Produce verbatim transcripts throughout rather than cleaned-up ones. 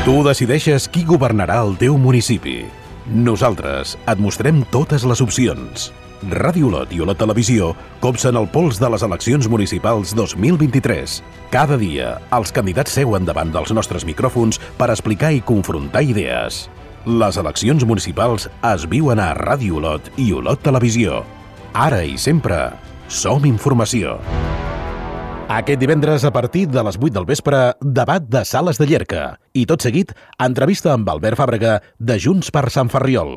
Tu decideixes qui governarà el teu municipi. Nosaltres et mostrem totes les opcions. Ràdio Olot i Olot Televisió copsen el pols de les eleccions municipals dos mil vint-i-tres. Cada dia, els candidats seuen davant dels nostres micròfons per explicar i confrontar idees. Les eleccions municipals es viuen a Ràdio Olot i Olot Televisió. Ara i sempre, som informació. Aquest divendres, a partir de les vuit del vespre, debat de Sales de Llierca. I tot seguit, entrevista amb Albert Fàbrega, de Junts per Sant Ferriol.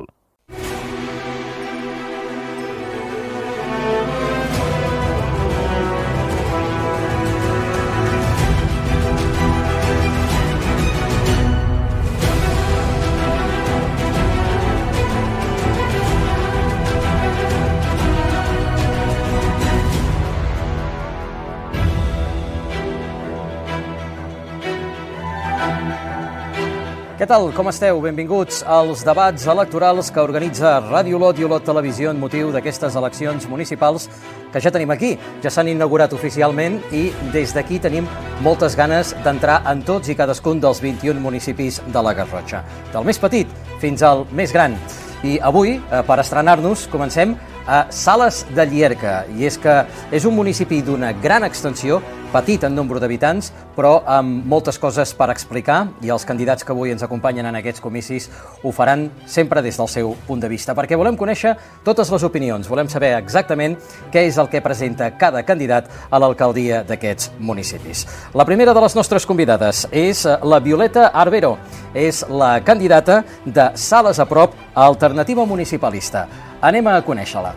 Què tal? Com esteu? Benvinguts als debats electorals que organitza Ràdio Olot i Olot Televisió en motiu d'aquestes eleccions municipals que ja tenim aquí. Ja s'han inaugurat oficialment i des d'aquí tenim moltes ganes d'entrar en tots i cadascun dels vint-i-un municipis de la Garrotxa, del més petit fins al més gran. I avui, per estrenar-nos, comencem a Sales de Llierca. I és que és un municipi d'una gran extensió, petit en nombre d'habitants, però amb moltes coses per explicar, i els candidats que avui ens acompanyen en aquests comicis ho faran sempre des del seu punt de vista, perquè volem conèixer totes les opinions, volem saber exactament què és el que presenta cada candidat a l'alcaldia d'aquests municipis. La primera de les nostres convidades és la Violeta Arbero, és la candidata de Sales a Prop, Alternativa Municipalista. Anem a conèixer-la.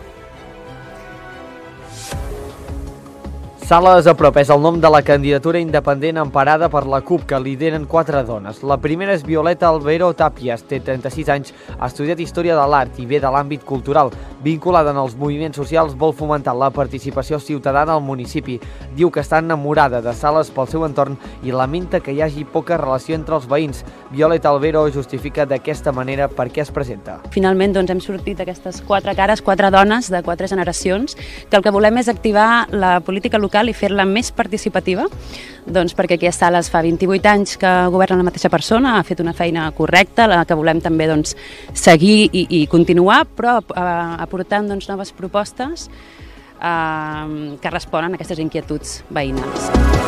Sales a Prop és el nom de la candidatura independent emparada per la CUP, que lideren quatre dones. La primera és Violeta Arbero Tàpies, té trenta-sis anys, ha estudiat Història de l'Art i ve de l'àmbit cultural. Vinculada en els moviments socials, vol fomentar la participació ciutadana al municipi. Diu que està enamorada de Sales pel seu entorn i lamenta que hi hagi poca relació entre els veïns. Violeta Arbero justifica d'aquesta manera per què es presenta. Finalment doncs, hem sortit d'aquestes quatre cares, quatre dones de quatre generacions, que el que volem és activar la política local i fer-la més participativa, doncs perquè aquí a Sales fa vint-i-vuit anys que governa la mateixa persona, ha fet una feina correcta, la que volem també doncs, seguir i, i continuar, però eh, aportant doncs, noves propostes eh, que responen a aquestes inquietuds veïnals.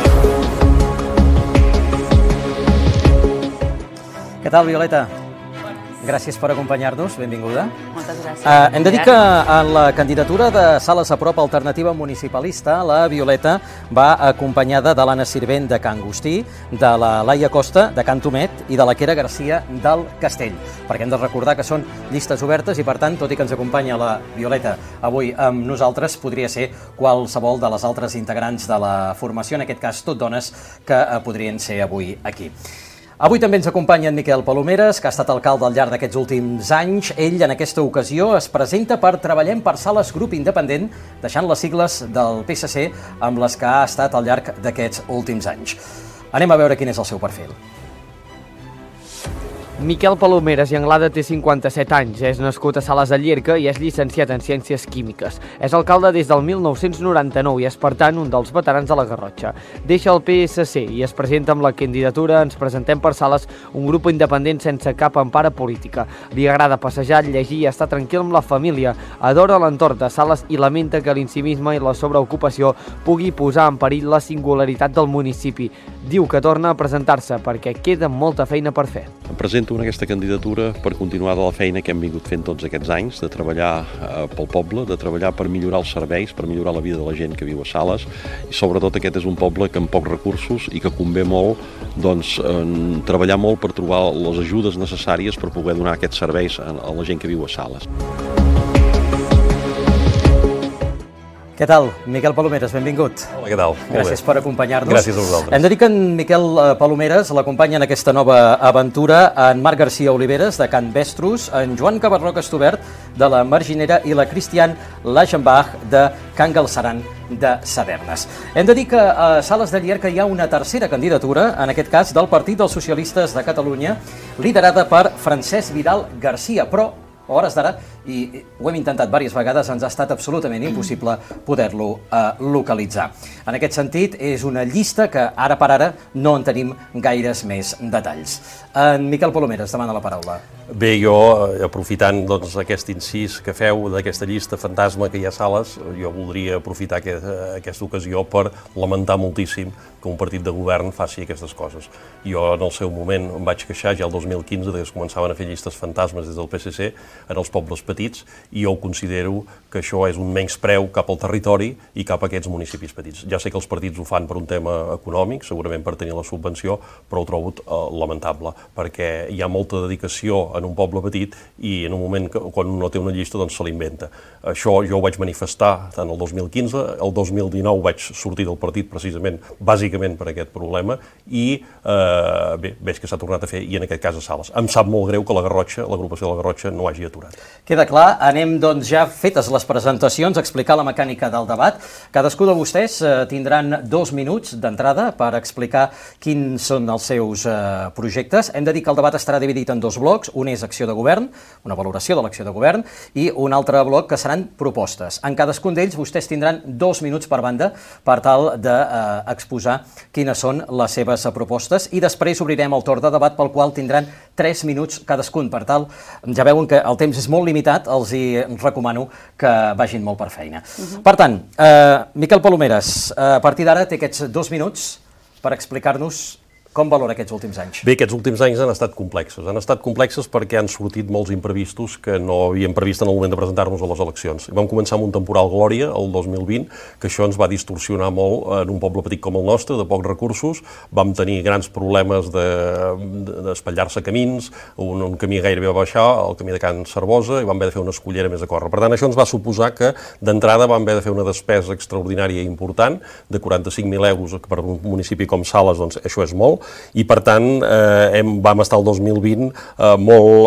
Què tal, Violeta? Gràcies per acompanyar-nos, benvinguda. Moltes gràcies. Uh, hem de dir que en la candidatura de Sales a Prop Alternativa Municipalista, la Violeta va acompanyada de l'Anna Sirvent de Can Agustí, de la Laia Costa de Can Tomet i de la Quera Garcia del Castell, perquè hem de recordar que són llistes obertes i, per tant, tot i que ens acompanya la Violeta avui amb nosaltres, podria ser qualsevol de les altres integrants de la formació, en aquest cas tot dones, que uh, podrien ser avui aquí. Avui també ens acompanya en Miquel Palomeres, que ha estat alcalde al llarg d'aquests últims anys. Ell, en aquesta ocasió, es presenta per Treballem per Sales Grup Independent, deixant les sigles del P S C amb les que ha estat al llarg d'aquests últims anys. Anem a veure quin és el seu perfil. Miquel Palomeres i Anglada té cinquanta-set anys, és nascut a Sales de Llierca i és llicenciat en Ciències Químiques. És alcalde des del mil nou-cents noranta-nou i és, per tant, un dels veterans de la Garrotxa. Deixa el P S C i es presenta amb la candidatura Ens presentem per Sales, un grup independent sense cap empara política. Li agrada passejar, llegir i estar tranquil amb la família. Adora l'entorn de Sales i lamenta que l'incivisme i la sobreocupació pugui posar en perill la singularitat del municipi. Diu que torna a presentar-se perquè queda molta feina per fer. Em presento en aquesta candidatura per continuar de la feina que hem vingut fent tots aquests anys, de treballar eh, pel poble, de treballar per millorar els serveis, per millorar la vida de la gent que viu a Sales, i sobretot aquest és un poble que amb pocs recursos i que convé molt doncs, eh, treballar molt per trobar les ajudes necessàries per poder donar aquests serveis a, a la gent que viu a Sales. Què tal? Miquel Palomeres, benvingut. Hola, què tal? Gràcies per acompanyar-nos. Gràcies a vosaltres. Hem de dir que en Miquel Palomeres l'acompanya en aquesta nova aventura en Marc Garcia Oliveres, de Can Vestrus, en Joan Cabarroc Estubert, de la Marginera, i la Cristian Lachenbach, de Can Galceran, de Sadernes. Hem de dir que a Sales de Llierca hi ha una tercera candidatura, en aquest cas del Partit dels Socialistes de Catalunya, liderada per Francesc Vidal Garcia, però a hores d'ara, i ho hem intentat diverses vegades, ens ha estat absolutament impossible poder-lo eh, localitzar. En aquest sentit, és una llista que ara per ara no en tenim gaires més detalls. En Miquel Palomeres demana la paraula. Bé, jo, aprofitant doncs, aquest incís que feu d'aquesta llista fantasma que hi ha a Sales, jo voldria aprofitar aquest, aquesta ocasió per lamentar moltíssim que un partit de govern faci aquestes coses. Jo, en el seu moment, em vaig queixar ja el dos mil quinze que es començaven a fer llistes fantasmes des del P S C en els pobles petits, i jo considero que això és un menyspreu cap al territori i cap a aquests municipis petits. Ja sé que els partits ho fan per un tema econòmic, segurament per tenir la subvenció, però ho trobo eh, lamentable, perquè hi ha molta dedicació en un poble petit i en un moment que quan un no té una llista doncs se l'inventa. Això jo ho vaig manifestar tant el dos mil quinze, el dos mil dinou vaig sortir del partit precisament, bàsicament per aquest problema, i eh, bé, veig que s'ha tornat a fer, i en aquest cas a Sales. Em sap molt greu que la Garrotxa, l'agrupació de la Garrotxa, no hagi aturat. Queda clar, anem doncs ja fetes les presentacions, a explicar la mecànica del debat. Cadascú de vostès eh, tindran dos minuts d'entrada per explicar quins són els seus eh, projectes. Hem de dir que el debat estarà dividit en dos blocs, un és acció de govern, una valoració de l'acció de govern, i un altre bloc que seran propostes. En cadascun d'ells vostès tindran dos minuts per banda per tal d'exposar eh, quines són les seves propostes, i després obrirem el torn de debat pel qual tindran tres minuts cadascun. Per tal, ja veuen que el temps és molt limitat, els hi recomano que vagin molt per feina. Uh-huh. Per tant, eh, Miquel Palomeres, a partir d'ara té aquests dos minuts per explicar-nos com valora aquests últims anys? Bé, aquests últims anys han estat complexes. Han estat complexes perquè han sortit molts imprevistos que no havíem previst en el moment de presentar-nos a les eleccions. Vam començar amb un temporal Glòria, el dos mil vint, que això ens va distorsionar molt en un poble petit com el nostre, de pocs recursos. Vam tenir grans problemes d'espatllar-se de, camins, un, un camí gairebé va baixar, el camí de Can Cervosa, i vam haver de fer una escollera més a córrer. Per tant, això ens va suposar que, d'entrada, vam haver de fer una despesa extraordinària i important, de quaranta-cinc mil euros, que per un municipi com Sales, doncs, això és molt, i per tant eh, hem, vam estar el dos mil vint eh, molt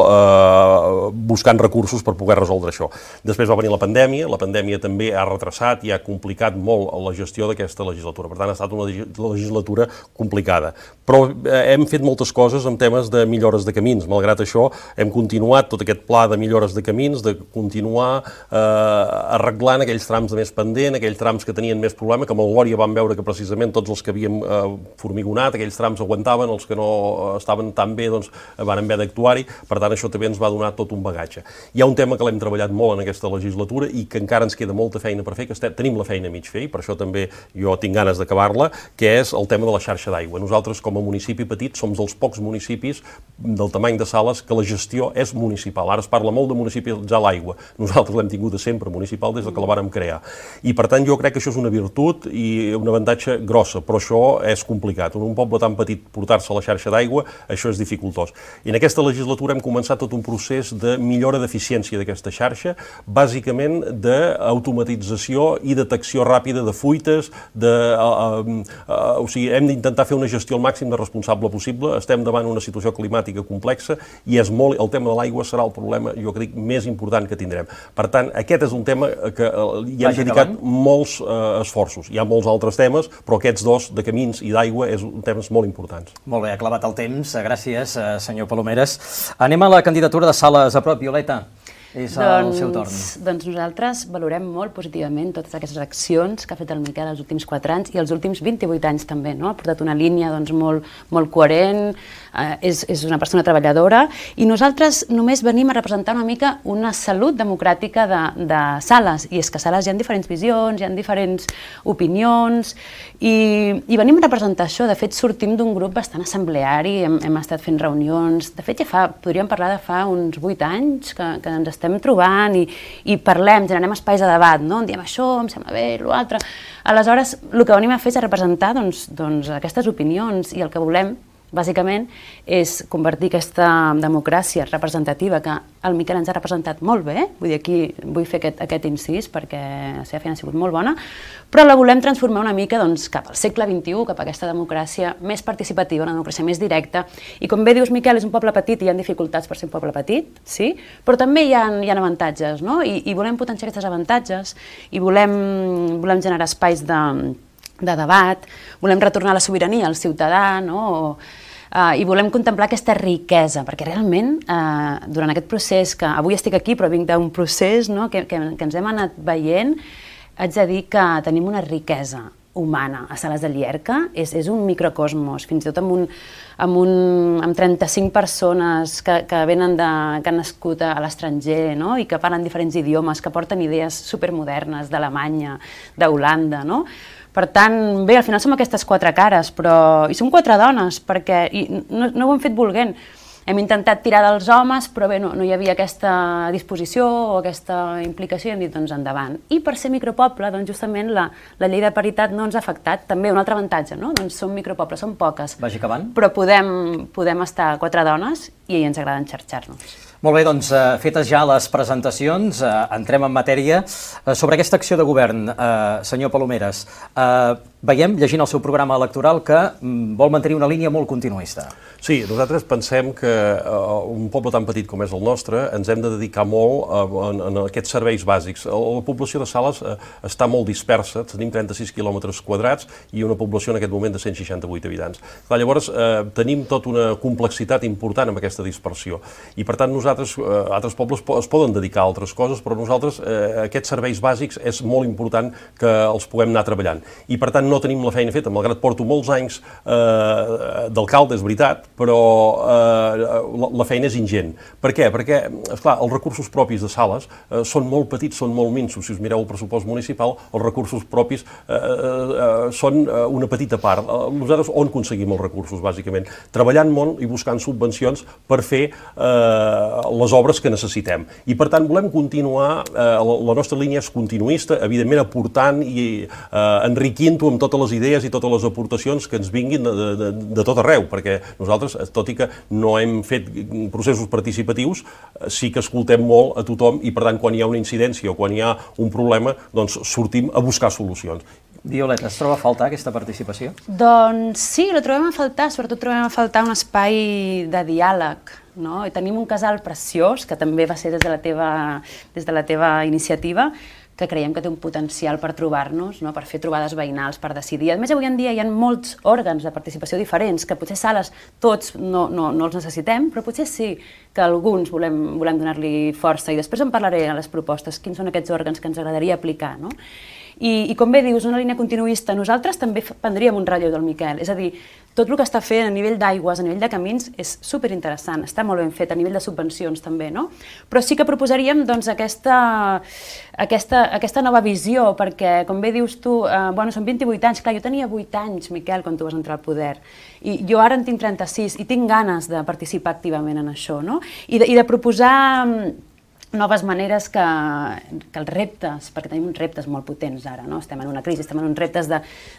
eh, buscant recursos per poder resoldre això. Després va venir la pandèmia, la pandèmia també ha retrasat i ha complicat molt la gestió d'aquesta legislatura, per tant ha estat una legislatura complicada. Però eh, hem fet moltes coses en temes de millores de camins, malgrat això hem continuat tot aquest pla de millores de camins, de continuar eh, arreglant aquells trams de més pendent, aquells trams que tenien més problema, que amb el Glòria vam veure que precisament tots els que havíem eh, formigonat, aquells trams aguantaven, els que no estaven tan bé doncs van haver d'actuar-hi, per tant això també ens va donar tot un bagatge. Hi ha un tema que l'hem treballat molt en aquesta legislatura i que encara ens queda molta feina per fer, que estem, tenim la feina a mig fer, i per això també jo tinc ganes d'acabar-la, que és el tema de la xarxa d'aigua. Nosaltres, com a municipi petit, som dels pocs municipis del tamany de Sales que la gestió és municipal. Ara es parla molt de municipalitzar l'aigua. Nosaltres l'hem tingut de sempre municipal des que la vàrem crear. I per tant jo crec que això és una virtut i un avantatge grossa, però això és complicat. En un poble tan petit portar-se a la xarxa d'aigua, això és dificultós. I en aquesta legislatura hem començat tot un procés de millora d'eficiència d'aquesta xarxa, bàsicament d'automatització i detecció ràpida de fuites, de, uh, uh, uh, o sigui, hem d'intentar fer una gestió al màxim de responsable possible, estem davant una situació climàtica complexa i és molt, el tema de l'aigua serà el problema, jo crec, més important que tindrem. Per tant, aquest és un tema que uh, hi hem dedicat molts uh, esforços. Hi ha molts altres temes, però aquests dos, de camins i d'aigua, és un temes molt importants. Molt bé, ha clavat el temps, gràcies, senyor Palomeres. Anem a la candidatura de Sales a prop. Violeta, és el seu torn. Doncs nosaltres valorem molt positivament totes aquestes accions que ha fet el Miquel els últims quatre anys i els últims vint-i-vuit anys també, no? Ha portat una línia doncs, molt, molt coherent, eh, és, és una persona treballadora, i nosaltres només venim a representar una mica una salut democràtica de, de Sales, i és que a Sales hi ha diferents visions, hi ha diferents opinions, i, i venim a representar això. De fet, sortim d'un grup bastant assembleari, hem, hem estat fent reunions, de fet ja fa, podríem parlar de fa uns vuit anys que, que ens estem trobant i, i parlem, generem espais de debat, no? En diem això, em sembla bé, l'altre. Aleshores, el que venim a fer és a representar doncs, doncs, aquestes opinions, i el que volem, bàsicament, és convertir aquesta democràcia representativa, que el Miquel ens ha representat molt bé, vull dir, aquí vull fer aquest, aquest incís perquè la seva feina ha sigut molt bona, però la volem transformar una mica doncs, cap al segle vint-i-u, cap a aquesta democràcia més participativa, una democràcia més directa, i com bé dius, Miquel, és un poble petit i hi ha dificultats per ser un poble petit, sí? Però també hi ha, hi ha avantatges, no? I, i volem potenciar aquests avantatges, i volem, volem generar espais de de debat, volem retornar la sobirania al ciutadà, no? Uh, I volem contemplar aquesta riquesa, perquè realment, uh, durant aquest procés, que avui estic aquí, però vinc d'un procés, no?, que, que, que ens hem anat veient, haig de dir que tenim una riquesa humana a Sales de Llierca, és, és un microcosmos, fins i tot amb, un, amb, un, amb trenta-cinc persones que, que venen de, que han nascut a l'estranger, no?, i que parlen diferents idiomes, que porten idees supermodernes d'Alemanya, d'Holanda, no? Per tant, bé, al final som aquestes quatre cares, però... I som quatre dones, perquè i no, no ho hem fet volent. Hem intentat tirar dels homes, però bé, no, no hi havia aquesta disposició o aquesta implicació i hem dit, doncs, endavant. I per ser micropoble, doncs, justament la, la llei de paritat no ens ha afectat. També un altre avantatge, no? Doncs som micropoble, som poques. Vagi acabant. Però podem, podem estar quatre dones i ens agrada enxarxar-nos. Molt bé, doncs, eh, fetes ja les presentacions, eh, entrem en matèria. Eh, sobre aquesta acció de govern, eh, senyor Palomeres, eh, veiem, llegint el seu programa electoral, que mm, vol mantenir una línia molt continuista. Sí, nosaltres pensem que uh, un poble tan petit com és el nostre ens hem de dedicar molt uh, en, en aquests serveis bàsics. La població de Sales uh, està molt dispersa, tenim trenta-sis quilòmetres quadrats i una població en aquest moment de cent seixanta-vuit habitants. Clar, llavors, uh, tenim tota una complexitat important amb aquesta dispersió i, per tant, nosaltres, uh, altres pobles po es poden dedicar a altres coses, però nosaltres uh, aquests serveis bàsics és molt important que els puguem anar treballant. I, per tant, no tenim la feina feta, malgrat porto molts anys uh, d'alcalde, és veritat, però eh, la, la feina és ingent. Per què? Perquè, esclar, els recursos propis de Sales eh, són molt petits, són molt minsos. Si us mireu el pressupost municipal, els recursos propis eh, eh, són eh, una petita part. Eh, nosaltres on aconseguim els recursos, bàsicament? Treballant molt i buscant subvencions per fer eh, les obres que necessitem. I, per tant, volem continuar, eh, la, la nostra línia és continuista, evidentment aportant i eh, enriquint-ho amb totes les idees i totes les aportacions que ens vinguin de, de, de tot arreu, perquè nosaltres, tot i que no hem fet processos participatius, sí que escoltem molt a tothom i, per tant, quan hi ha una incidència o quan hi ha un problema, doncs sortim a buscar solucions. Violeta, es troba a faltar aquesta participació? Doncs sí, la trobem a faltar, sobretot trobem a faltar un espai de diàleg, no? I tenim un casal preciós, que també va ser des de la teva, des de la teva iniciativa, que creiem que té un potencial per trobar-nos, no? Per fer trobades veïnals, per decidir. A més, avui en dia hi ha molts òrgans de participació diferents, que potser Sales tots no, no, no els necessitem, però potser sí que alguns volem, volem donar-li força. I després en parlaré a les propostes, quins són aquests òrgans que ens agradaria aplicar, no? I, I com bé dius, una línia continuista, nosaltres també prendríem un relleu del Miquel, és a dir, tot el que està fent a nivell d'aigües, a nivell de camins, és superinteressant, està molt ben fet, a nivell de subvencions també, no? Però sí que proposaríem, doncs, aquesta, aquesta, aquesta nova visió, perquè, com bé dius tu, eh, bueno, són vint-i-vuit anys, clar, jo tenia vuit anys, Miquel, quan tu vas entrar al poder, i jo ara en tinc trenta-sis, i tinc ganes de participar activament en això, no? I de, i de proposar noves maneres que, que els reptes, perquè tenim uns reptes molt potents ara, no? Estem en una crisi, estem en uns reptes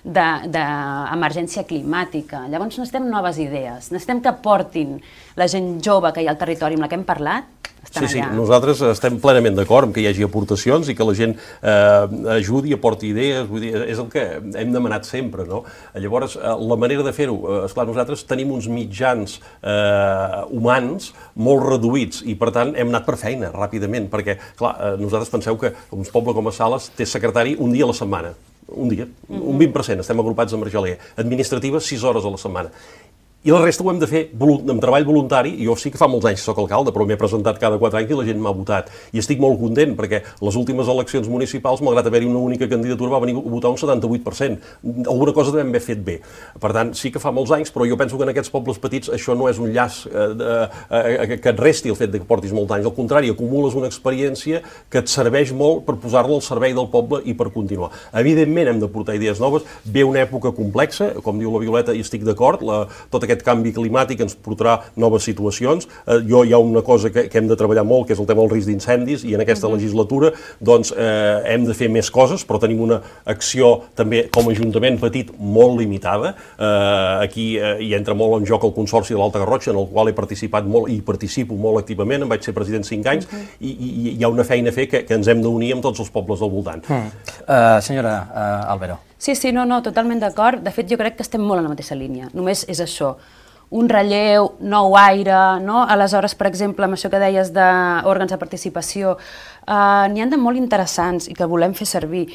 d'emergència climàtica, llavors necessitem noves idees, necessitem que portin la gent jove que hi ha al territori amb la que hem parlat. Sí, sí, nosaltres estem plenament d'acord amb que hi hagi aportacions i que la gent eh, ajudi, aporti idees, vull dir, és el que hem demanat sempre, no? Llavors, eh, la manera de fer-ho, eh, esclar, nosaltres tenim uns mitjans eh, humans molt reduïts i, per tant, hem anat per feina ràpidament, perquè, clar, eh, nosaltres penseu que un poble com a Sales té secretari un dia a la setmana, un dia, un vint per cent, estem agrupats amb Argeler, administrativa sis hores a la setmana. I la resta ho hem de fer amb treball voluntari. Jo sí que fa molts anys que soc alcalde, però m'he presentat cada quatre anys i la gent m'ha votat. I estic molt content, perquè les últimes eleccions municipals, malgrat haver-hi una única candidatura, va venir a votar un setanta-vuit per cent. Alguna cosa devem haver fet bé. Per tant, sí que fa molts anys, però jo penso que en aquests pobles petits això no és un llaç eh, eh, que et resti el fet que portis molts anys. Al contrari, acumules una experiència que et serveix molt per posar-la al servei del poble i per continuar. Evidentment hem de portar idees noves. Ve una època complexa, com diu la Violeta, i estic d'acord, tota aquest canvi climàtic ens portarà noves situacions. Eh, jo hi ha una cosa que, que hem de treballar molt, que és el tema del risc d'incendis, i en aquesta uh-huh. legislatura doncs, eh, hem de fer més coses, però tenim una acció també com a Ajuntament petit molt limitada. Eh, aquí eh, hi entra molt en joc el Consorci de l'Alta Garrotxa, en el qual he participat molt i participo molt activament, em vaig ser president cinc anys, uh-huh. i, i hi ha una feina a fer que, que ens hem d'unir amb tots els pobles del voltant. Uh-huh. uh, senyora uh, Álvaro. Sí, sí, no, no, totalment d'acord. De fet, jo crec que estem molt en la mateixa línia. Només és això, un relleu, nou aire, no? Aleshores, per exemple, amb això que deies d'òrgans de participació, eh, n'hi ha de molt interessants i que volem fer servir.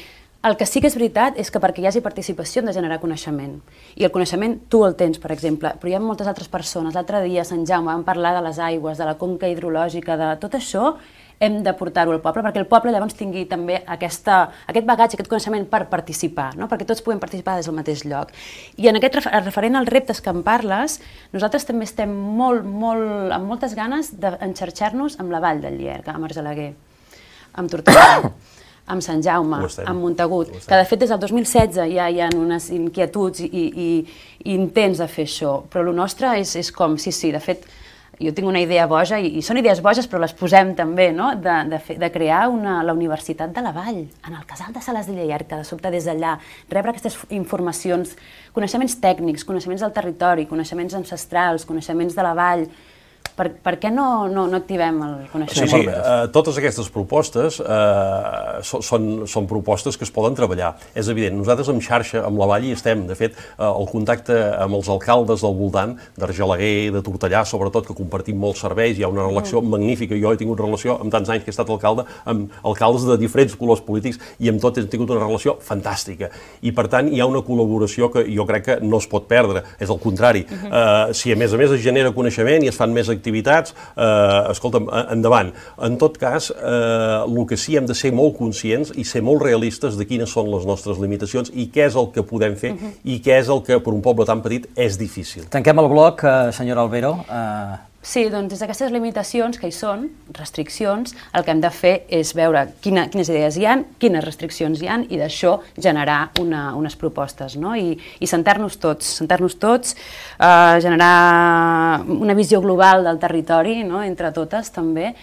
El que sí que és veritat és que perquè hi hagi participació hem de generar coneixement. I el coneixement tu el tens, per exemple, però hi ha moltes altres persones. L'altre dia a Sant Jaume vam parlar de les aigües, de la conca hidrològica, de tot això, hem de portar-ho al poble, perquè el poble llavors tingui també aquesta, aquest bagatge, aquest coneixement per participar, no? Perquè tots puguem participar des del mateix lloc. I en aquest referent als reptes que em parles, nosaltres també estem molt, molt, amb moltes ganes d'enxarxar-nos amb la Vall del Llierca, amb Argelaguer, amb Tortosa, amb Sant Jaume, amb Montagut, que de fet des del dos mil setze ja hi ha unes inquietuds i, i, i intents de fer això, però el nostre és, és com, sí, sí, de fet, jo tinc una idea boja, i, i són idees boges però les posem també, no? de, de, fer, de crear una, la Universitat de la Vall, en el casal de Sales de Llierca, de sobte des d'allà, rebre aquestes informacions, coneixements tècnics, coneixements del territori, coneixements ancestrals, coneixements de la Vall. Per, per què no, no, no activem el coneixement? Sí, sí, uh, totes aquestes propostes uh, so, són, són propostes que es poden treballar. És evident, nosaltres en xarxa, amb la Vall, hi estem. De fet, uh, el contacte amb els alcaldes del voltant, d'Argelaguer, de Tortellà, sobretot, que compartim molts serveis, hi ha una relació mm. magnífica. Jo he tingut relació, amb tants anys que he estat alcalde, amb alcaldes de diferents colors polítics, i amb tot he tingut una relació fantàstica. I, per tant, hi ha una col·laboració que jo crec que no es pot perdre. És el contrari. Mm -hmm. uh, si, a més a més, es genera coneixement i es fan més activitats, eh, escolta'm, endavant. En tot cas, eh, el que sí hem de ser molt conscients i ser molt realistes de quines són les nostres limitacions i què és el que podem fer uh-huh. i què és el que per un poble tan petit és difícil. Tanquem el bloc, eh, senyora Albero. Eh... Sí, doncs des d'aquestes limitacions que hi són, restriccions, el que hem de fer és veure quina, quines idees hi ha, quines restriccions hi ha i d'això generar una, unes propostes, no? I, i sentar-nos tots, sentar-nos tots, eh, generar una visió global del territori, no? Entre totes també,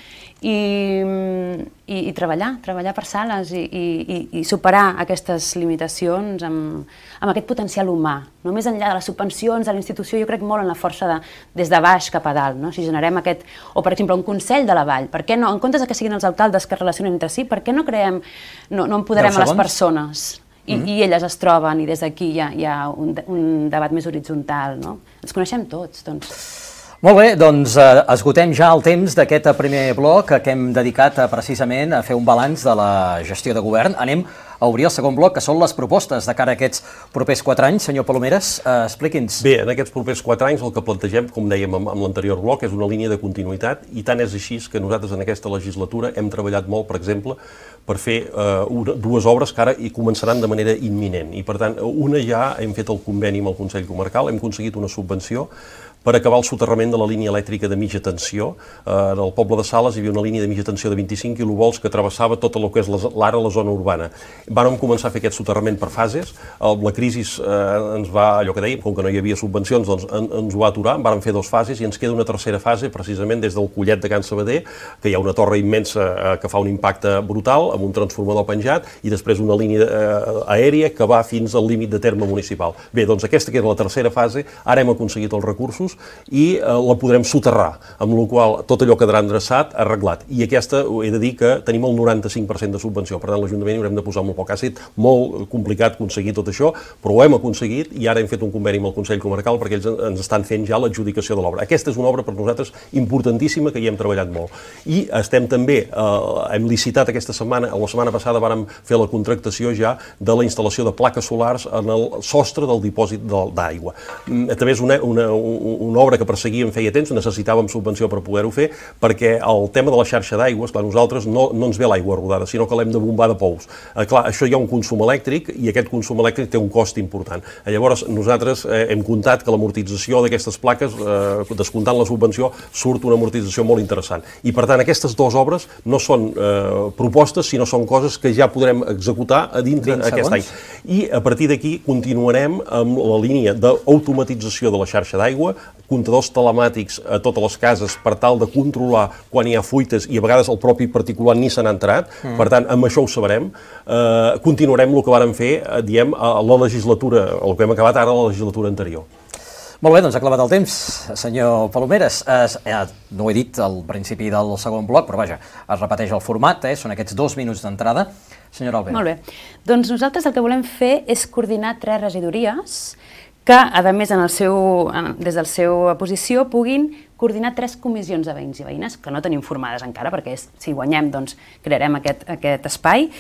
i, i, i treballar, treballar per Sales i, i, i superar aquestes limitacions amb, amb aquest potencial humà. No més enllà de les subvencions, de la institució, jo crec molt en la força de, des de baix cap a dalt, no? Si generem aquest, o per exemple un Consell de la Vall, per què no, en comptes que siguin els alcaldes que es relacionen entre si, per què no creem, no, no empoderem a les persones i, mm-hmm. i elles es troben i des d'aquí hi ha, hi ha un, un debat més horitzontal, no? Ens coneixem tots, doncs. Molt bé, doncs eh, esgotem ja el temps d'aquest primer bloc que hem dedicat eh, precisament a fer un balanç de la gestió de govern. Anem a obrir el segon bloc, que són les propostes de cara a aquests propers quatre anys. Senyor Palomeres, eh, expliqui'ns. Bé, en aquests propers quatre anys el que plantegem, com dèiem amb, amb l'anterior bloc, és una línia de continuïtat i tant és així que nosaltres en aquesta legislatura hem treballat molt, per exemple, per fer eh, una, dues obres que ara hi començaran de manera imminent. I per tant, una ja hem fet el conveni amb el Consell Comarcal, hem aconseguit una subvenció per acabar el soterrament de la línia elèctrica de mitja tensió. Eh, en el poble de Sales hi havia una línia de mitja tensió de vint-i-cinc quilovolts que travessava tot el que és l'ara la zona urbana. Vàrem començar a fer aquest soterrament per fases. La crisi eh, ens va, allò que dèiem, com que no hi havia subvencions, doncs en, ens ho va aturar. Vàrem fer dues fases i ens queda una tercera fase, precisament des del Collet de Can Sabater, que hi ha una torre immensa eh, que fa un impacte brutal, amb un transformador penjat, i després una línia eh, aèria que va fins al límit de terme municipal. Bé, doncs aquesta que era la tercera fase, ara hem aconseguit els recursos i eh, la podrem soterrar, amb la qual tot allò quedarà endreçat, arreglat. I aquesta, he de dir que tenim el noranta-cinc per cent de subvenció, per tant l'Ajuntament hi haurem de posar molt poc. Ha estat molt complicat aconseguir tot això, però ho hem aconseguit i ara hem fet un conveni amb el Consell Comarcal perquè ells ens estan fent ja l'adjudicació de l'obra. Aquesta és una obra per nosaltres importantíssima que hi hem treballat molt. I estem també, eh, hem licitat aquesta setmana, la setmana passada vàrem fer la contractació ja de la instal·lació de plaques solars en el sostre del dipòsit d'aigua. També és una, una, una obra que perseguíem feia temps, necessitàvem subvenció per poder-ho fer, perquè el tema de la xarxa d'aigües, clar, nosaltres no, no ens ve l'aigua rodada, sinó que l'hem de bombar de pous. Eh, clar, això hi ha un consum elèctric i aquest consum elèctric té un cost important. Eh, llavors, nosaltres eh, hem comptat que l'amortització d'aquestes plaques, eh, descomptant la subvenció, surt una amortització molt interessant. I, per tant, aquestes dues obres no són eh, propostes, sinó són coses que ja podrem executar a dintre aquest any. I, a partir d'aquí, continuarem amb la línia d'automatització de la xarxa d'aigua, comptadors telemàtics a totes les cases per tal de controlar quan hi ha fuites i a vegades el propi particular ni se n'ha entrat, mm. per tant, amb això ho sabrem. Eh, continuarem el que vàrem fer, eh, diem, a la legislatura, el que hem acabat ara a la legislatura anterior. Molt bé, doncs ha clavat el temps, senyor Palomeres. Eh, no ho he dit al principi del segon bloc, però vaja, es repeteix el format, eh, són aquests dos minuts d'entrada. Senyora Albert. Molt bé. Doncs nosaltres el que volem fer és coordinar tres regidories que, a més, en el seu, en, des de la seva posició, puguin coordinar tres comissions de veïns i veïnes, que no tenim formades encara, perquè és, si guanyem, doncs crearem aquest, aquest espai,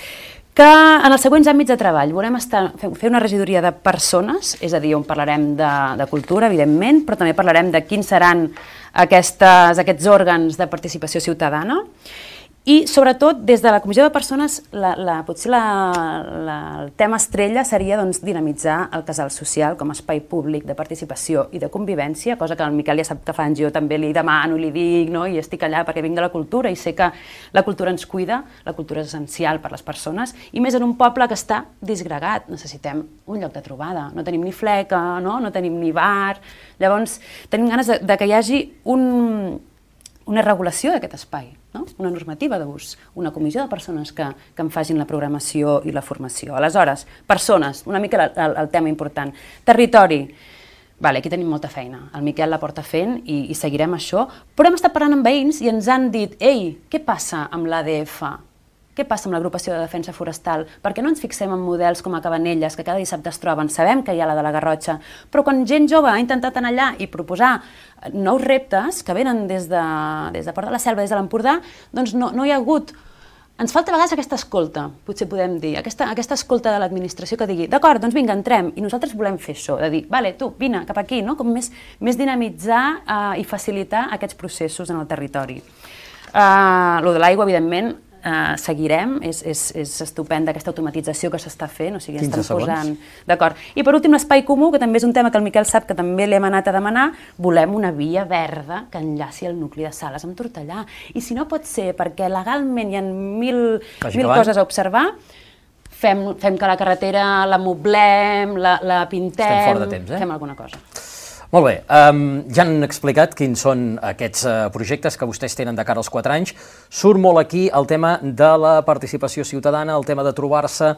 que en els següents àmbits de treball volem estar, fer una regidoria de persones, és a dir, on parlarem de, de cultura, evidentment, però també parlarem de quins seran aquestes, aquests òrgans de participació ciutadana. I, sobretot, des de la Comissió de Persones, la, la, potser la, la, el tema estrella seria doncs, dinamitzar el casal social com a espai públic de participació i de convivència, cosa que el Miquel ja sap que fa anys, jo també li demano, li dic, no? I estic allà perquè vinc de la cultura i sé que la cultura ens cuida, la cultura és essencial per a les persones, i més en un poble que està disgregat. Necessitem un lloc de trobada, no tenim ni fleca, no, no tenim ni bar, llavors tenim ganes de, de que hi hagi un, una regulació d'aquest espai, no? Una normativa d'ús, una comissió de persones que, que en facin la programació i la formació. Aleshores, persones, una mica el, el, el tema important. Territori, vale, aquí tenim molta feina, el Miquel la porta fent i, i seguirem això, però hem estat parlant amb veïns i ens han dit, ei, què passa amb l'A D F? Què passa amb l'agrupació de defensa forestal? Per què no ens fixem en models com a Cabanelles, que cada dissabte es troben? Sabem que hi ha la de la Garrotxa, però quan gent jove ha intentat anar allà i proposar nous reptes que venen des de, des de Port de la Selva, des de l'Empordà, doncs no, no hi ha hagut. Ens falta a vegades aquesta escolta, potser podem dir, aquesta, aquesta escolta de l'administració que digui, d'acord, doncs vinga, entrem, i nosaltres volem fer això, de dir, vale, tu, vine cap aquí, no? Com més, més dinamitzar uh, i facilitar aquests processos en el territori. Uh, lo de l'aigua, evidentment, Uh, seguirem, és, és, és estupenda aquesta automatització que s'està fent, o sigui, estan posant... D'acord. I per últim, l'espai comú, que també és un tema que el Miquel sap que també li hem anat a demanar, volem una via verda que enllaci el nucli de Sales amb Tortellà. I si no pot ser, perquè legalment hi ha mil, mil coses a observar, fem, fem que la carretera la moblem, la, la pintem... Estem fora de temps, eh? Fem alguna cosa. Molt bé, um, ja han explicat quins són aquests uh, projectes que vostès tenen de cara als quatre anys. Surt molt aquí el tema de la participació ciutadana, el tema de trobar-se.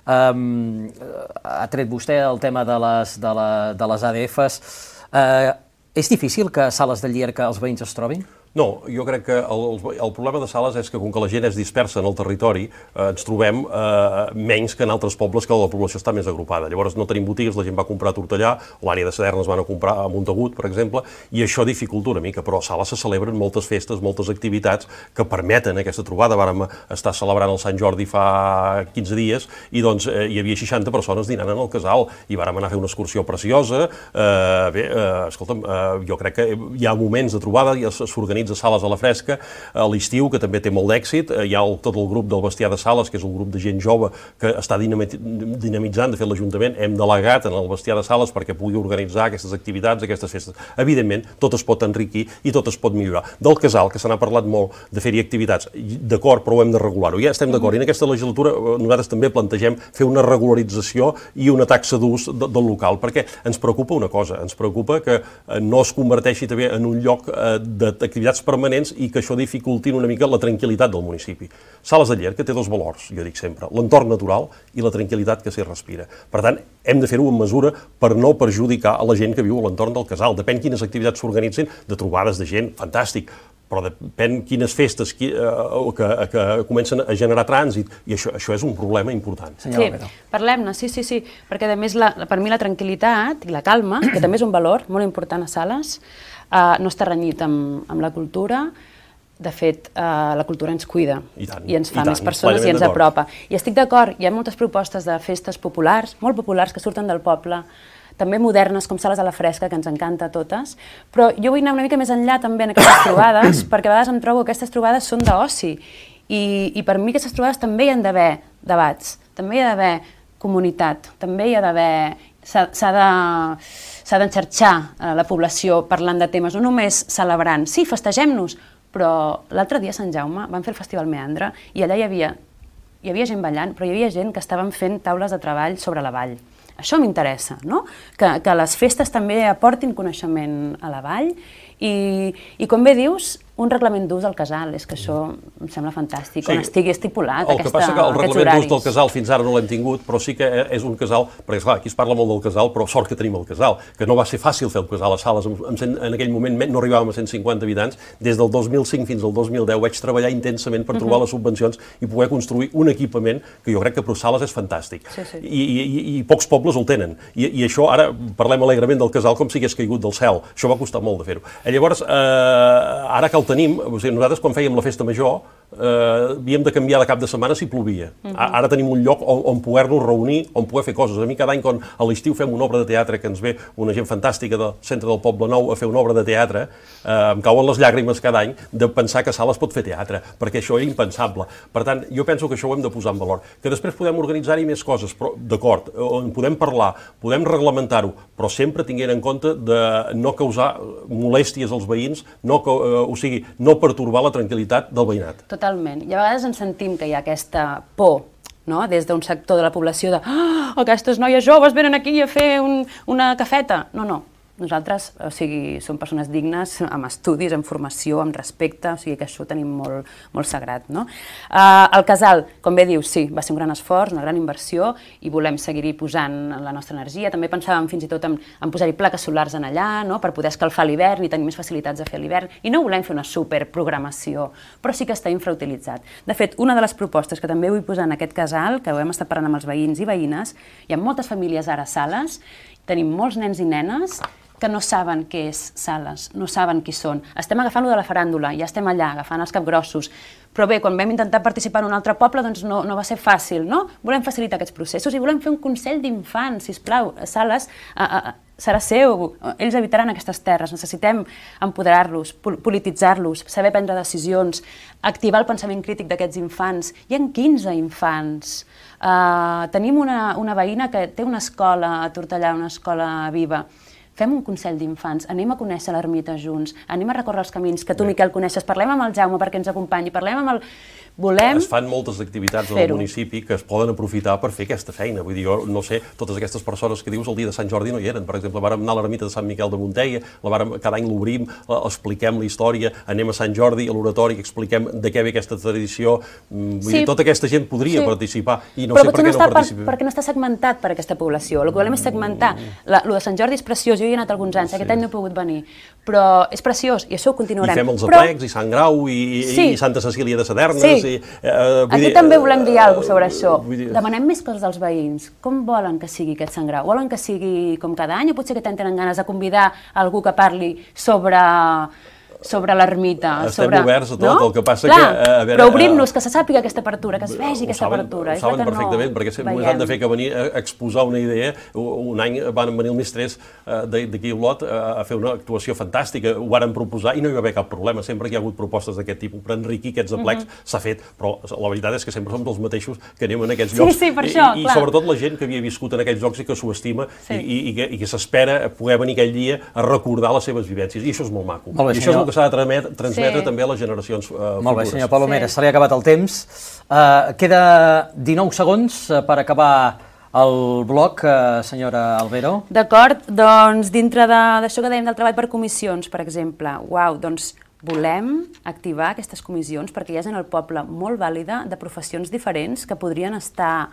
Um, ha tret vostè el tema de les, de la, de les A D Fs. Uh, és difícil que a Sales de Llierca els veïns es trobin? No, jo crec que el, el problema de Sales és que com que la gent és dispersa en el territori, eh, ens trobem eh, menys que en altres pobles que la població està més agrupada. Llavors no tenim botigues, la gent va comprar a Tortellà, l'àrea de Sadernes van a comprar a Montagut, per exemple, i això dificulta una mica, però a Sales se celebren moltes festes, moltes activitats que permeten aquesta trobada. Vàrem estar celebrant el Sant Jordi fa quinze dies i doncs eh, hi havia seixanta persones dinant en el casal i vàrem anar a fer una excursió preciosa. Eh, bé, eh, escolta'm, eh, jo crec que hi ha moments de trobada i s'organitza a Sales a la Fresca, a l'estiu, que també té molt d'èxit. Hi ha el, tot el grup del Bestiar de Sales, que és un grup de gent jove que està dinamitzant. De fet, l'Ajuntament hem delegat en el Bestiar de Sales perquè pugui organitzar aquestes activitats, aquestes festes. Evidentment, tot es pot enriquir i tot es pot millorar. Del casal, que se n'ha parlat molt de fer-hi activitats, d'acord, però ho hem de regular-ho. Ja estem d'acord. I en aquesta legislatura nosaltres també plantegem fer una regularització i una taxa d'ús de, del local, perquè ens preocupa una cosa, ens preocupa que no es converteixi també en un lloc d'activitats permanents i que això dificulti una mica la tranquil·litat del municipi. Sales de Llierca té dos valors, jo dic sempre, l'entorn natural i la tranquil·litat que s'hi respira. Per tant, hem de fer-ho en mesura per no perjudicar a la gent que viu a l'entorn del casal. Depèn quines activitats s'organitzin, de trobades de gent, fantàstic, però depèn quines festes qui, eh, que, que comencen a generar trànsit, i això, això és un problema important. Sí, parlem-ne, sí, sí, sí, perquè a més la, per mi la tranquil·litat i la calma, que també és un valor molt important a Sales, Uh, no està renyit amb, amb la cultura. De fet, uh, la cultura ens cuida i, tant, i ens fa i més tant, persones i ens apropa. I estic d'acord, hi ha moltes propostes de festes populars, molt populars, que surten del poble, també modernes, com Sales a la Fresca, que ens encanta a totes, però jo vull anar una mica més enllà també en aquestes trobades, perquè a vegades em trobo que aquestes trobades són d'oci, i, i per mi aquestes trobades també hi ha d'haver debats, també hi ha d'haver comunitat, també hi ha d'haver... s'ha de... s'ha d'enxarxar la població parlant de temes, no només celebrant. Sí, festegem-nos, però l'altre dia a Sant Jaume van fer el Festival Meandre i allà hi havia, hi havia gent ballant, però hi havia gent que estaven fent taules de treball sobre la vall. Això m'interessa, no? Que, que les festes també aportin coneixement a la vall i, i com bé dius, un reglament d'ús al casal, és que això em sembla fantàstic, sí, on estigui estipulat aquesta, aquests horaris. El que passa que el reglament d'ús del casal fins ara no l'hem tingut, però sí que és un casal, perquè esclar, aquí es parla molt del casal, però sort que tenim el casal, que no va ser fàcil fer el casal a Sales, en, en aquell moment no arribàvem a cent cinquanta habitants, des del dos mil cinc fins al dos mil deu vaig treballar intensament per trobar uh-huh. les subvencions i poder construir un equipament que jo crec que per Sales és fantàstic. Sí, sí. I, i, I pocs pobles el tenen. I, I això, ara parlem alegrement del casal com si hagués caigut del cel. Això va costar molt de fer-ho. Llavors, ara que el tenim, nosaltres quan fèiem la festa major, havíem de canviar de cap de setmana si plovia. Ara tenim un lloc on poder-nos reunir, on poder fer coses. A mi cada any, quan a l'estiu fem una obra de teatre, que ens ve una gent fantàstica del centre del Poble Nou a fer una obra de teatre, em cauen les llàgrimes cada any de pensar que Sales pot fer teatre, perquè això era impensable. Per tant, jo penso que això ho hem de posar en valor. Que després podem organitzar-hi més coses, però d'acord, on podem parlar, podem reglamentar-ho, però sempre tinguent en compte de no causar molèsties als veïns, o sigui, no pertorbar la tranquil·litat del veïnat. Totalment. I a vegades ens sentim que hi ha aquesta por, no?, des d'un sector de la població de «Ah, aquestes noies joves venen aquí a fer una cafeta». No, no. Nosaltres, o sigui, som persones dignes, amb estudis, amb formació, amb respecte, o sigui que això ho tenim molt, molt sagrat, no? El casal, com bé dius, sí, va ser un gran esforç, una gran inversió, i volem seguir-hi posant la nostra energia. També pensàvem fins i tot en, en posar-hi plaques solars en allà, no?, per poder escalfar l'hivern i tenir més facilitats a fer l'hivern. I no volem fer una superprogramació, però sí que està infrautilitzat. De fet, una de les propostes que també vull posar en aquest casal, que ho hem estat parlant amb els veïns i veïnes, hi ha moltes famílies ara a Sales, tenim molts nens i nenes que no saben què és Sales, no saben qui són. Estem agafant-lo de la faràndula, ja estem allà, agafant els capgrossos. Però bé, quan vam intentar participar en un altre poble, doncs no, no va ser fàcil, no? Volem facilitar aquests processos i volem fer un consell d'infants, sisplau. Sales a, a, serà seu, ells habitaran aquestes terres. Necessitem empoderar-los, polititzar-los, saber prendre decisions, activar el pensament crític d'aquests infants. Hi ha quinze infants. Uh, tenim una, una veïna que té una escola a Tortellà, una escola viva. Fem un consell d'infants, anem a conèixer l'ermita junts, anem a recórrer els camins que tu, Miquel, coneixes, parlem amb el Jaume perquè ens acompanyi, parlem amb el... Volem... Es fan moltes activitats al municipi que es poden aprofitar per fer aquesta feina. Vull dir, jo no sé, totes aquestes persones que dius el dia de Sant Jordi no hi eren. Per exemple, vàrem anar a l'ermita de Sant Miquel de Montella, la vàrem, cada any l'obrim, expliquem la història, anem a Sant Jordi, a l'oratori, expliquem de què ve aquesta tradició. Vull sí. dir, tota aquesta gent podria sí. participar i no però sé per què no, no participem. Per, perquè no està segmentat per aquesta població. El que volem és segmentar. La, lo de Sant Jordi és preciós, jo hi he anat alguns anys, sí. aquest any no he pogut venir, però és preciós i això ho continuarem. I fem els però... aplecs, i Sant Grau, i, sí. i Santa Cecília de Sadernes, sí. i... Eh, Aquí dir, també volem dir alguna cosa sobre això. Dir... Demanem més coses als veïns. Com volen que sigui aquest Sant Grau? Volen que sigui com cada any o potser que tenen ganes de convidar algú que parli sobre... sobre l'ermita. Estem sobre... oberts a tot, no? El que passa Clar, que... A veure, però obrim-nos, que se sàpiga aquesta apertura, que es vegi aquesta saben, apertura. Ho saben perfectament, no perquè només han de fer que venir a exposar una idea. Un any van venir el Mistrés d'aquí a Olot a fer una actuació fantàstica, ho varen proposar i no hi va haver cap problema. Sempre que hi ha hagut propostes d'aquest tipus per enriquir aquests aplecs, mm-hmm. s'ha fet, però la veritat és que sempre som els mateixos que anem en aquests llocs. Sí, sí, per això, I, i sobretot la gent que havia viscut en aquells llocs i que s'ho estima sí. i, i, i que s'espera poder venir aquell dia a recordar les seves vivències. I això és molt maco. Molt bé, I això senyor. És el que s'ha de transmetre transmetre sí. també a les generacions uh, futures. Molt bé, senyor Palomeres, sí. se li ha acabat el temps. Uh, queda dinou segons uh, per acabar el bloc, uh, senyora Albero. D'acord, doncs dintre d'això que dèiem del treball per comissions, per exemple, uau, doncs volem activar aquestes comissions perquè hi ha gent al poble molt vàlida de professions diferents que podrien estar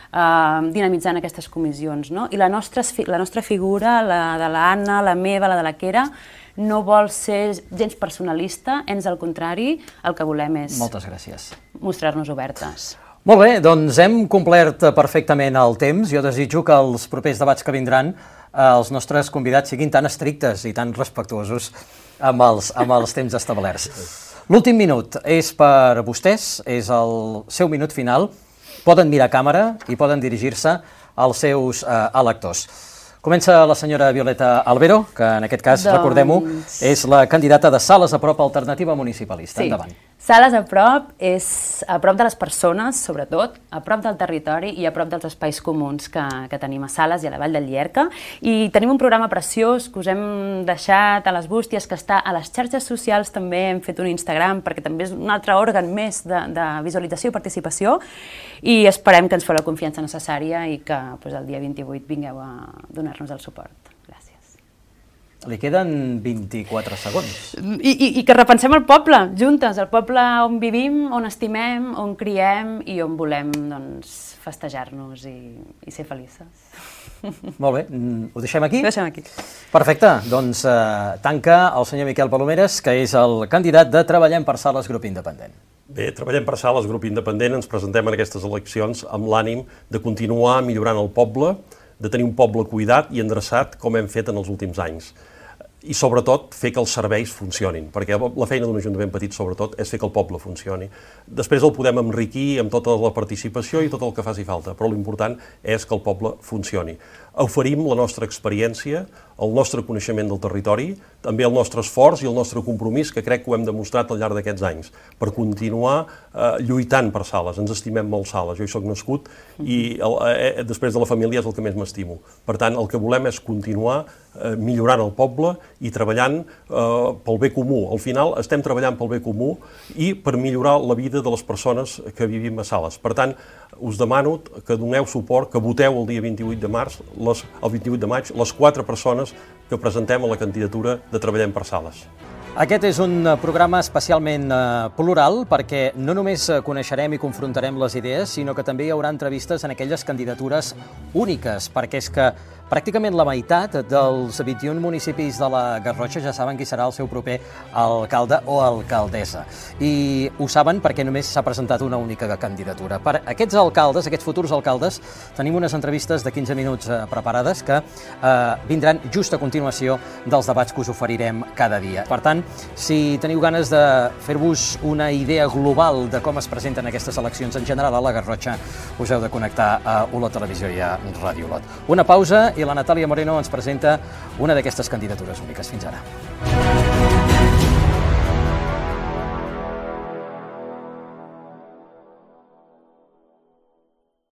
uh, dinamitzant aquestes comissions, no? I la nostra, la nostra figura, la de l'Anna, la meva, la de la Quera, no vol ser gens personalista, ens al contrari, el que volem és Moltes gràcies. mostrar-nos obertes. Molt bé, doncs hem complert perfectament el temps. Jo desitjo que els propers debats que vindran eh, els nostres convidats siguin tan estrictes i tan respectuosos amb els, amb els temps establerts. L'últim minut és per vostès, és el seu minut final. Poden mirar a càmera i poden dirigir-se als seus eh, electors. Comença la senyora Violeta Albero, que en aquest cas, doncs... recordem-ho, és la candidata de Sales a Prop Alternativa Municipalista. Sí. Endavant. Sales a Prop és a prop de les persones, sobretot, a prop del territori i a prop dels espais comuns que, que tenim a Sales i a la Vall del Llierca. I tenim un programa preciós que us hem deixat a les bústies, que està a les xarxes socials, també hem fet un Instagram, perquè també és un altre òrgan més de, de visualització i participació, i esperem que ens feu la confiança necessària i que doncs, el dia vint-i-vuit vingueu a donar-nos el suport. Li queden vint-i-quatre segons. I, i, I que repensem el poble, juntes, el poble on vivim, on estimem, on criem i on volem doncs, festejar-nos i, i ser felices. Molt bé, ho deixem aquí? Ho deixem aquí. Perfecte, doncs eh, tanca el senyor Miquel Palomeres, que és el candidat de Treballem per Sales Grup Independent. Bé, Treballem per Sales Grup Independent, ens presentem en aquestes eleccions amb l'ànim de continuar millorant el poble, de tenir un poble cuidat i endreçat com hem fet en els últims anys. i sobretot fer que els serveis funcionin, perquè la feina d'un ajuntament petit sobretot és fer que el poble funcioni. Després el podem enriquir amb tota la participació i tot el que faci falta, però l'important és que el poble funcioni. Oferim la nostra experiència, el nostre coneixement del territori, també el nostre esforç i el nostre compromís, que crec que ho hem demostrat al llarg d'aquests anys, per continuar eh, lluitant per Sales. Ens estimem molt Sales. Jo hi soc nascut i el, eh, després de la família és el que més m'estimo. Per tant, el que volem és continuar eh, millorant el poble i treballant eh, pel bé comú. Al final estem treballant pel bé comú i per millorar la vida de les persones que vivim a Sales. Per tant, us demano que doneu suport, que voteu el dia vint-i-vuit de març, les, el vint-i-vuit de maig, les quatre persones que presentem a la candidatura de Treballem per Sales. Aquest és un programa especialment eh, plural perquè no només coneixerem i confrontarem les idees, sinó que també hi haurà entrevistes en aquelles candidatures úniques, perquè és que pràcticament la meitat dels vint-i-un municipis de la Garrotxa ja saben qui serà el seu proper alcalde o alcaldessa. I ho saben perquè només s'ha presentat una única candidatura. Per aquests alcaldes, aquests futurs alcaldes, tenim unes entrevistes de quinze minuts eh, preparades que eh, vindran just a continuació dels debats que us oferirem cada dia. Per tant, si teniu ganes de fer-vos una idea global de com es presenten aquestes eleccions en general a la Garrotxa, us heu de connectar a Olot Televisió i a Ràdio Olot. Una pausa i la Natàlia Moreno ens presenta una d'aquestes candidatures úniques. Fins ara.